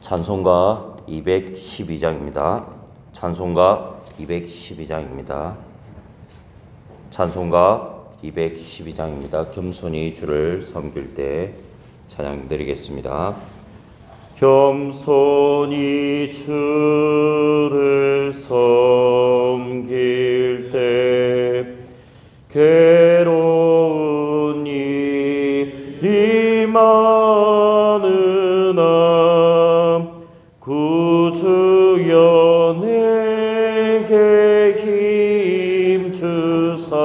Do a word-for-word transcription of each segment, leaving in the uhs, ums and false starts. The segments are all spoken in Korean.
찬송가 이백십이 장입니다. 찬송가 이백십이 장입니다. 찬송가 이백십이 장입니다. 겸손히 주를 섬길 때 찬양 드리겠습니다. 겸손히 주를 섬길 때 괴로운 일이 많으나 구주여 내게 힘 주사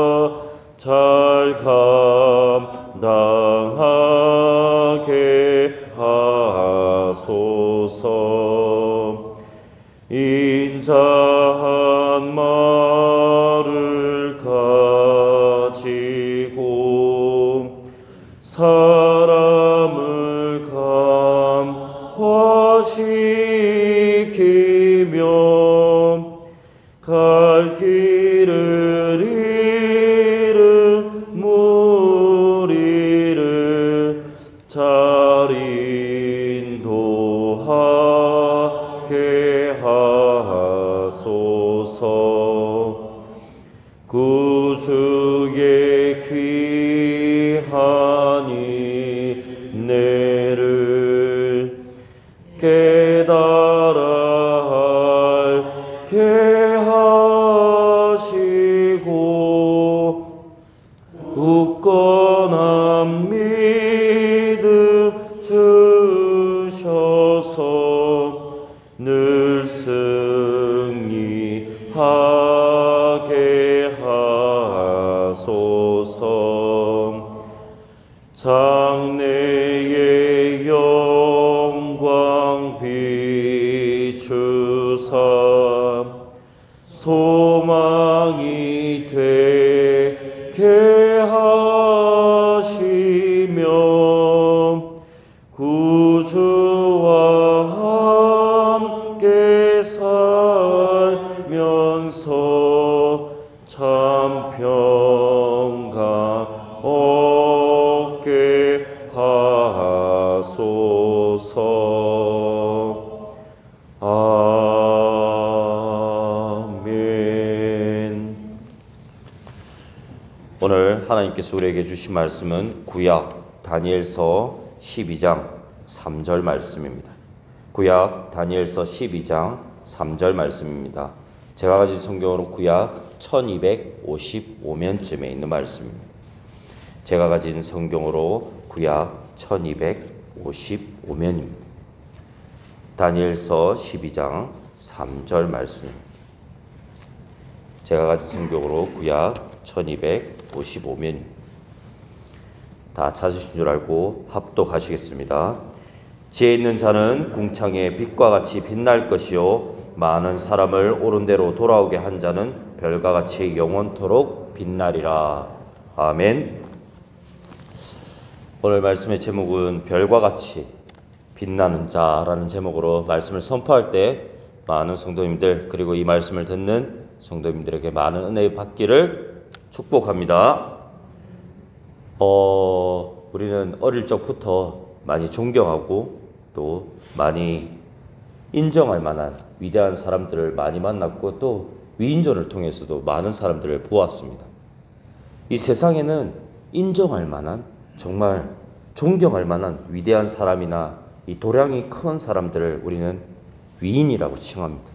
잘 감당하게 하소서. 인자한 말을 가지고 사람을 감화시키며 갈 길을 잃은 무리를 잘 인도하게 하소서. 구주의 귀한 인내를 깨달아 알게 하시고 굳건한 믿음 주셔서 늘 승리하게 하소서. 장래의 영광 비추사 소망이 되게 하시며 구주와 함께 살면서 참 평강 얻게 하소서. 아멘. 오늘 하나님께서 우리에게 주신 말씀은 구약 다니엘서 십이 장 삼 절 말씀입니다. 구약 다니엘서 십이 장 삼 절 말씀입니다. 제가 가진 성경으로 구약 천이백오십오 면쯤에 있는 말씀입니다. 제가 가진 성경으로 구약 천이백오십오 면입니다. 다니엘서 십이 장 삼 절 말씀입니다. 제가 가진 성경으로 구약 천이백오십오 면입니다. 다 찾으신 줄 알고 합독하시겠습니다. 지혜 있는 자는 궁창의 빛과 같이 빛날 것이요 많은 사람을 옳은 대로 돌아오게 한 자는 별과 같이 영원토록 빛나리라. 아멘. 오늘 말씀의 제목은 별과 같이 빛나는 자라는 제목으로 말씀을 선포할 때 많은 성도님들 그리고 이 말씀을 듣는 성도님들에게 많은 은혜 받기를 축복합니다. 어, 우리는 어릴 적부터 많이 존경하고 또 많이 인정할 만한 위대한 사람들을 많이 만났고 또 위인전을 통해서도 많은 사람들을 보았습니다. 이 세상에는 인정할 만한 정말 존경할 만한 위대한 사람이나 이 도량이 큰 사람들을 우리는 위인이라고 칭합니다.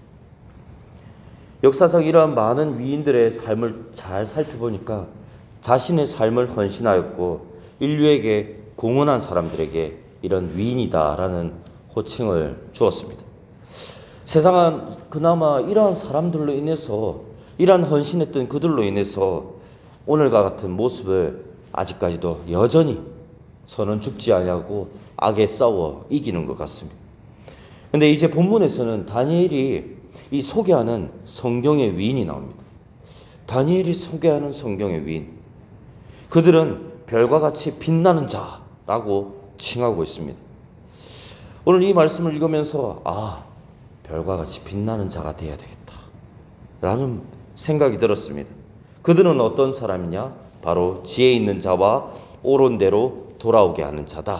역사상 이러한 많은 위인들의 삶을 잘 살펴보니까 자신의 삶을 헌신하였고 인류에게 공헌한 사람들에게 이런 위인이다라는 호칭을 주었습니다. 세상은 그나마 이러한 사람들로 인해서 이러한 헌신했던 그들로 인해서 오늘과 같은 모습을 아직까지도 여전히 선은 죽지 아니하고 악에 싸워 이기는 것 같습니다. 그런데 이제 본문에서는 다니엘이 이 소개하는 성경의 위인이 나옵니다. 다니엘이 소개하는 성경의 위인, 그들은 별과 같이 빛나는 자라고 칭하고 있습니다. 오늘 이 말씀을 읽으면서 아, 별과 같이 빛나는 자가 되어야 되겠다 라는 생각이 들었습니다. 그들은 어떤 사람이냐? 바로 지혜 있는 자와 옳은 대로 돌아오게 하는 자다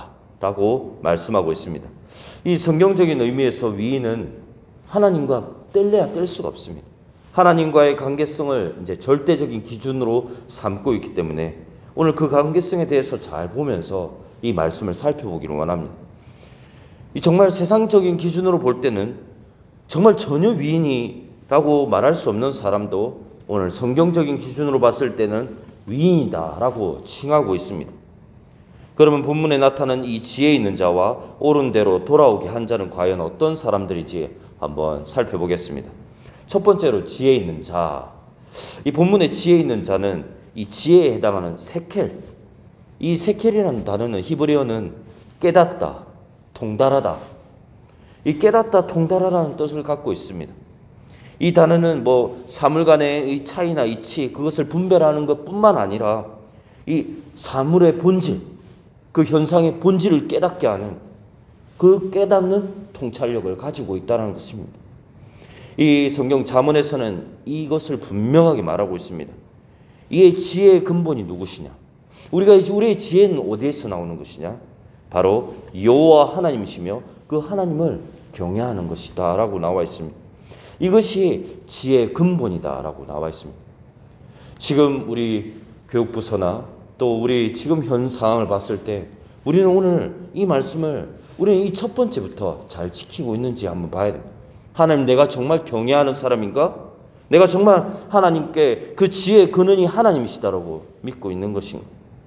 라고 말씀하고 있습니다. 이 성경적인 의미에서 위인은 하나님과 뗄래야 뗄 수가 없습니다. 하나님과의 관계성을 이제 절대적인 기준으로 삼고 있기 때문에 오늘 그 관계성에 대해서 잘 보면서 이 말씀을 살펴보기를 원합니다. 이 정말 세상적인 기준으로 볼 때는 정말 전혀 위인이라고 말할 수 없는 사람도 오늘 성경적인 기준으로 봤을 때는 위인이다라고 칭하고 있습니다. 그러면 본문에 나타난 이 지혜 있는 자와 옳은 대로 돌아오게 한 자는 과연 어떤 사람들이지 한번 살펴보겠습니다. 첫 번째로 지혜 있는 자. 이 본문의 지혜 있는 자는 이 지혜에 해당하는 세켈. 이 세켈이라는 단어는 히브리어는 깨닫다, 통달하다. 이 깨닫다, 통달하다는 뜻을 갖고 있습니다. 이 단어는 뭐 사물 간의 이 차이나 이치 그것을 분별하는 것뿐만 아니라 이 사물의 본질, 그 현상의 본질을 깨닫게 하는 그 깨닫는 통찰력을 가지고 있다는 것입니다. 이 성경 잠언에서는 이것을 분명하게 말하고 있습니다. 이의 지혜의 근본이 누구시냐? 우리가 이제 우리의 지혜는 어디에서 나오는 것이냐? 바로 여호와 하나님이시며 그 하나님을 경외하는 것이다라고 나와 있습니다. 이것이 지혜의 근본이다라고 나와 있습니다. 지금 우리 교육부서나 또 우리 지금 현 상황을 봤을 때 우리는 오늘 이 말씀을 우리는 이 첫 번째부터 잘 지키고 있는지 한번 봐야 됩니다. 하나님, 내가 정말 경외하는 사람인가? 내가 정말 하나님께 그 지혜의 근원이 하나님이시다라고 믿고 있는 것인가?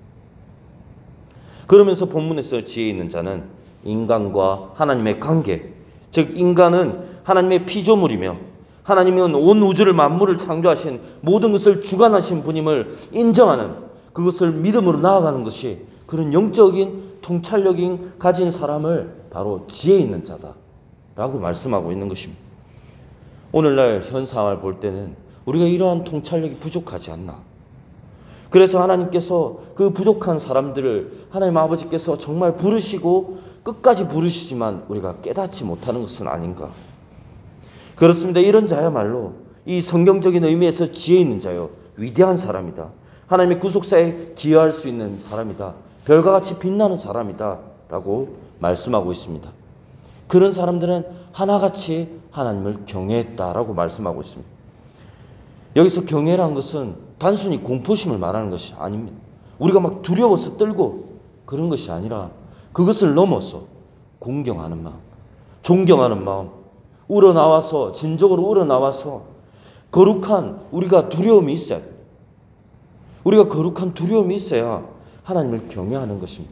그러면서 본문에서 지혜 있는 자는 인간과 하나님의 관계, 즉 인간은 하나님의 피조물이며 하나님은 온 우주를 만물을 창조하신 모든 것을 주관하신 분임을 인정하는 그것을 믿음으로 나아가는 것이 그런 영적인 통찰력인 가진 사람을 바로 지혜 있는 자다라고 말씀하고 있는 것입니다. 오늘날 현 상황을 볼 때는 우리가 이러한 통찰력이 부족하지 않나. 그래서 하나님께서 그 부족한 사람들을 하나님 아버지께서 정말 부르시고 끝까지 부르시지만 우리가 깨닫지 못하는 것은 아닌가. 그렇습니다. 이런 자야말로 이 성경적인 의미에서 지혜 있는 자요, 위대한 사람이다. 하나님의 구속사에 기여할 수 있는 사람이다. 별과 같이 빛나는 사람이다 라고 말씀하고 있습니다. 그런 사람들은 하나같이 하나님을 경외했다라고 말씀하고 있습니다. 여기서 경외란 것은 단순히 공포심을 말하는 것이 아닙니다. 우리가 막 두려워서 떨고 그런 것이 아니라 그것을 넘어서 공경하는 마음, 존경하는 마음, 우러나와서 진정으로 우러나와서 거룩한 우리가 두려움이 있어야 돼요. 우리가 거룩한 두려움이 있어야 하나님을 경외하는 것입니다.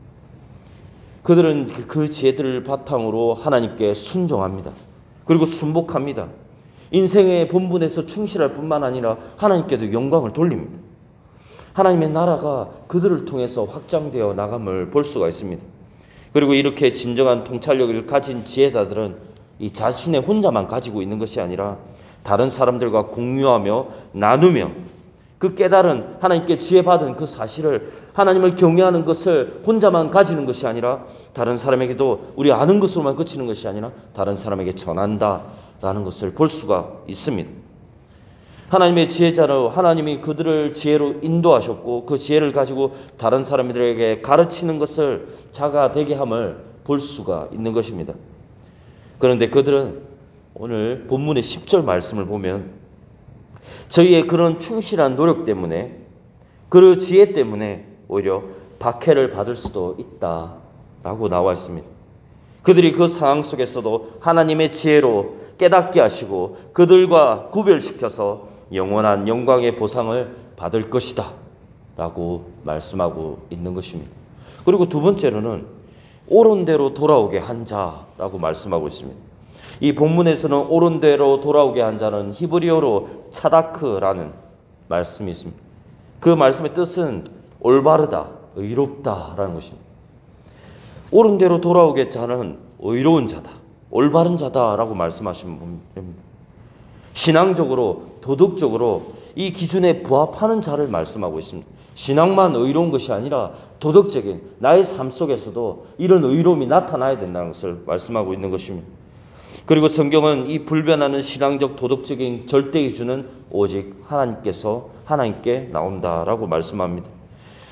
그들은 그 지혜들을 바탕으로 하나님께 순종합니다. 그리고 순복합니다. 인생의 본분에서 충실할 뿐만 아니라 하나님께도 영광을 돌립니다. 하나님의 나라가 그들을 통해서 확장되어 나감을 볼 수가 있습니다. 그리고 이렇게 진정한 통찰력을 가진 지혜자들은 이 자신의 혼자만 가지고 있는 것이 아니라 다른 사람들과 공유하며 나누며 그 깨달은 하나님께 지혜받은 그 사실을 하나님을 경외하는 것을 혼자만 가지는 것이 아니라 다른 사람에게도 우리 아는 것으로만 그치는 것이 아니라 다른 사람에게 전한다라는 것을 볼 수가 있습니다. 하나님의 지혜자로 하나님이 그들을 지혜로 인도하셨고 그 지혜를 가지고 다른 사람들에게 가르치는 것을 자가 되게 함을 볼 수가 있는 것입니다. 그런데 그들은 오늘 본문의 십 절 말씀을 보면 저희의 그런 충실한 노력 때문에 그 지혜 때문에 오히려 박해를 받을 수도 있다라고 나와 있습니다. 그들이 그 상황 속에서도 하나님의 지혜로 깨닫게 하시고 그들과 구별시켜서 영원한 영광의 보상을 받을 것이다 라고 말씀하고 있는 것입니다. 그리고 두 번째로는 옳은 대로 돌아오게 한 자라고 말씀하고 있습니다. 이 본문에서는 옳은 대로 돌아오게 한 자는 히브리어로 차다크라는 말씀이 있습니다. 그 말씀의 뜻은 올바르다, 의롭다라는 것입니다. 옳은 대로 돌아오게 자는 의로운 자다, 올바른 자다라고 말씀하시는 분입니다. 신앙적으로, 도덕적으로 이 기준에 부합하는 자를 말씀하고 있습니다. 신앙만 의로운 것이 아니라 도덕적인 나의 삶 속에서도 이런 의로움이 나타나야 된다는 것을 말씀하고 있는 것입니다. 그리고 성경은 이 불변하는 신앙적 도덕적인 절대 기준은 오직 하나님께서 하나님께 나온다라고 말씀합니다.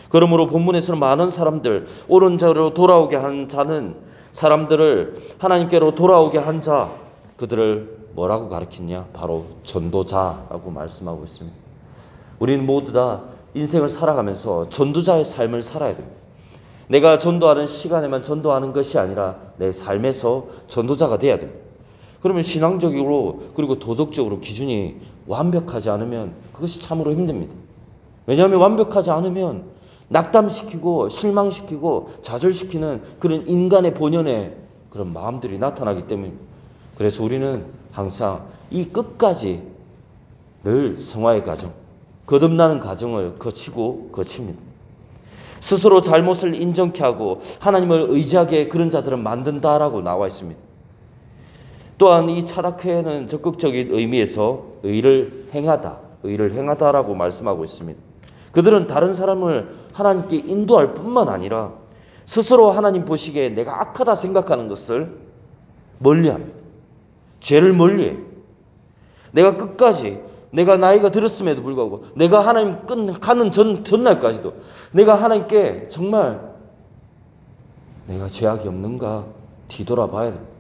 그러므로 본문에서는 많은 사람들, 옳은 자로 돌아오게 한 자는 사람들을 하나님께로 돌아오게 한 자, 그들을 뭐라고 가르쳤냐? 바로 전도자라고 말씀하고 있습니다. 우리는 모두 다 인생을 살아가면서 전도자의 삶을 살아야 됩니다. 내가 전도하는 시간에만 전도하는 것이 아니라 내 삶에서 전도자가 돼야 됩니다. 그러면 신앙적으로 그리고 도덕적으로 기준이 완벽하지 않으면 그것이 참으로 힘듭니다. 왜냐하면 완벽하지 않으면 낙담시키고 실망시키고 좌절시키는 그런 인간의 본연의 그런 마음들이 나타나기 때문입니다. 그래서 우리는 항상 이 끝까지 늘 성화의 과정, 거듭나는 과정을 거치고 거칩니다. 스스로 잘못을 인정케 하고 하나님을 의지하게 그런 자들은 만든다라고 나와 있습니다. 또한 이 차락회는 적극적인 의미에서 의를 행하다, 의를 행하다라고 말씀하고 있습니다. 그들은 다른 사람을 하나님께 인도할 뿐만 아니라 스스로 하나님 보시기에 내가 악하다 생각하는 것을 멀리합니다. 죄를 멀리해요. 내가 끝까지 내가 나이가 들었음에도 불구하고 내가 하나님 끝 가는 전, 전날까지도 내가 하나님께 정말 내가 죄악이 없는가 뒤돌아봐야 됩니다.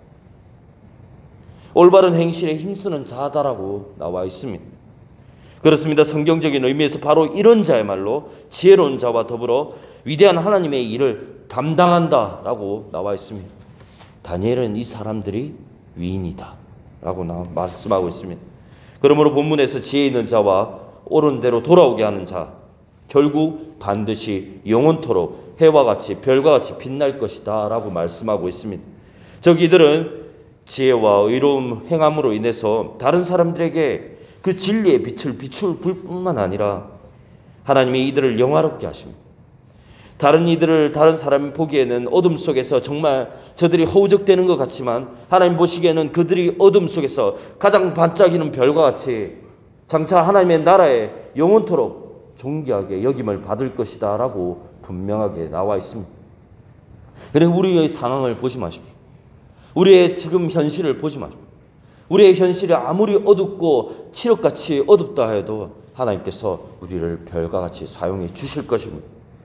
올바른 행실에 힘쓰는 자다라고 나와 있습니다. 그렇습니다. 성경적인 의미에서 바로 이런 자야말로 지혜로운 자와 더불어 위대한 하나님의 일을 담당한다라고 나와 있습니다. 다니엘은 이 사람들이 위인이다 라고 말씀하고 있습니다. 그러므로 본문에서 지혜 있는 자와 옳은 대로 돌아오게 하는 자, 결국 반드시 영원토록 해와 같이 별과 같이 빛날 것이다 라고 말씀하고 있습니다. 즉 이들은 지혜와 의로움 행함으로 인해서 다른 사람들에게 그 진리의 빛을 비출 뿐만 아니라 하나님이 이들을 영화롭게 하십니다. 다른 이들을 다른 사람이 보기에는 어둠 속에서 정말 저들이 허우적대는 것 같지만 하나님 보시기에는 그들이 어둠 속에서 가장 반짝이는 별과 같이 장차 하나님의 나라에 영원토록 존귀하게 여김을 받을 것이다 라고 분명하게 나와 있습니다. 그래서 우리의 상황을 보지 마십시오. 우리의 지금 현실을 보지 마십시오. 우리의 현실이 아무리 어둡고 칠흑같이 어둡다 해도 하나님께서 우리를 별과 같이 사용해 주실 것입니다.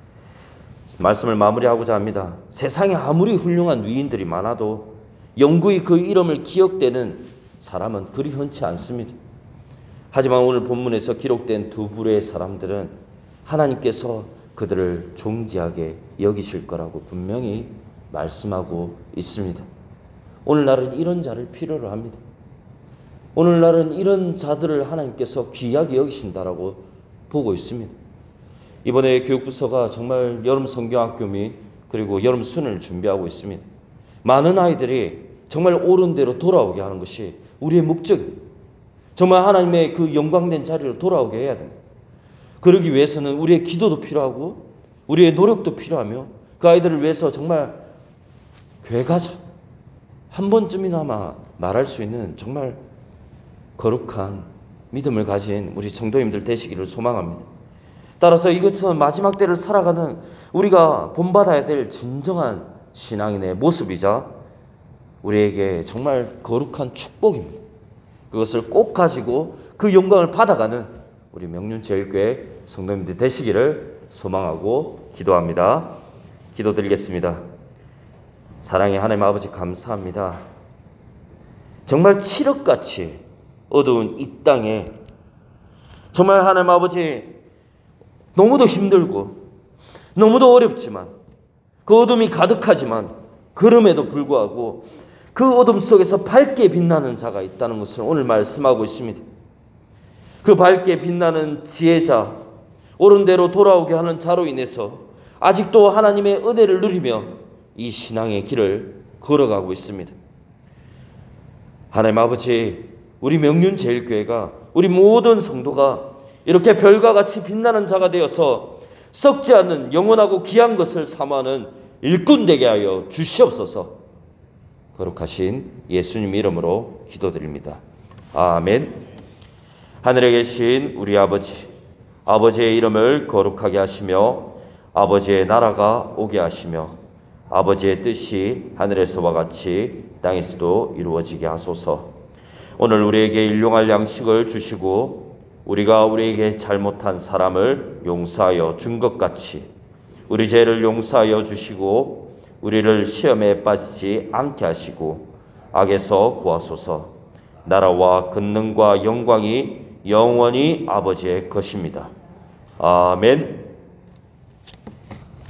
말씀을 마무리하고자 합니다. 세상에 아무리 훌륭한 위인들이 많아도 영구히 그 이름을 기억되는 사람은 그리 흔치 않습니다. 하지만 오늘 본문에서 기록된 두 부류의 사람들은 하나님께서 그들을 존귀하게 여기실 거라고 분명히 말씀하고 있습니다. 오늘날은 이런 자를 필요로 합니다. 오늘날은 이런 자들을 하나님께서 귀하게 여기신다라고 보고 있습니다. 이번에 교육부서가 정말 여름 성경학교 및 그리고 여름 수련을 준비하고 있습니다. 많은 아이들이 정말 옳은 대로 돌아오게 하는 것이 우리의 목적입니다. 정말 하나님의 그 영광된 자리로 돌아오게 해야 됩니다. 그러기 위해서는 우리의 기도도 필요하고 우리의 노력도 필요하며 그 아이들을 위해서 정말 교회 가자 한 번쯤이나마 말할 수 있는 정말 거룩한 믿음을 가진 우리 성도님들 되시기를 소망합니다. 따라서 이것은 마지막 때를 살아가는 우리가 본받아야 될 진정한 신앙인의 모습이자 우리에게 정말 거룩한 축복입니다. 그것을 꼭 가지고 그 영광을 받아가는 우리 명륜제일교회 성도님들 되시기를 소망하고 기도합니다. 기도드리겠습니다. 사랑의 하나님 아버지 감사합니다. 정말 칠흑같이 어두운 이 땅에 정말 하나님 아버지 너무도 힘들고 너무도 어렵지만 그 어둠이 가득하지만 그럼에도 불구하고 그 어둠 속에서 밝게 빛나는 자가 있다는 것을 오늘 말씀하고 있습니다. 그 밝게 빛나는 지혜자, 옳은 대로 돌아오게 하는 자로 인해서 아직도 하나님의 은혜를 누리며 이 신앙의 길을 걸어가고 있습니다. 하나님 아버지, 우리 명륜제일교회가 우리 모든 성도가 이렇게 별과 같이 빛나는 자가 되어서 썩지 않는 영원하고 귀한 것을 사모하는 일꾼 되게 하여 주시옵소서. 거룩하신 예수님 이름으로 기도드립니다. 아멘. 하늘에 계신 우리 아버지, 아버지의 이름을 거룩하게 하시며 아버지의 나라가 오게 하시며 아버지의 뜻이 하늘에서와 같이 땅에서도 이루어지게 하소서. 오늘 우리에게 일용할 양식을 주시고 우리가 우리에게 잘못한 사람을 용서하여 준 것 같이 우리 죄를 용서하여 주시고 우리를 시험에 빠지지 않게 하시고 악에서 구하소서. 나라와 권능과 영광이 영원히 아버지의 것입니다. 아멘.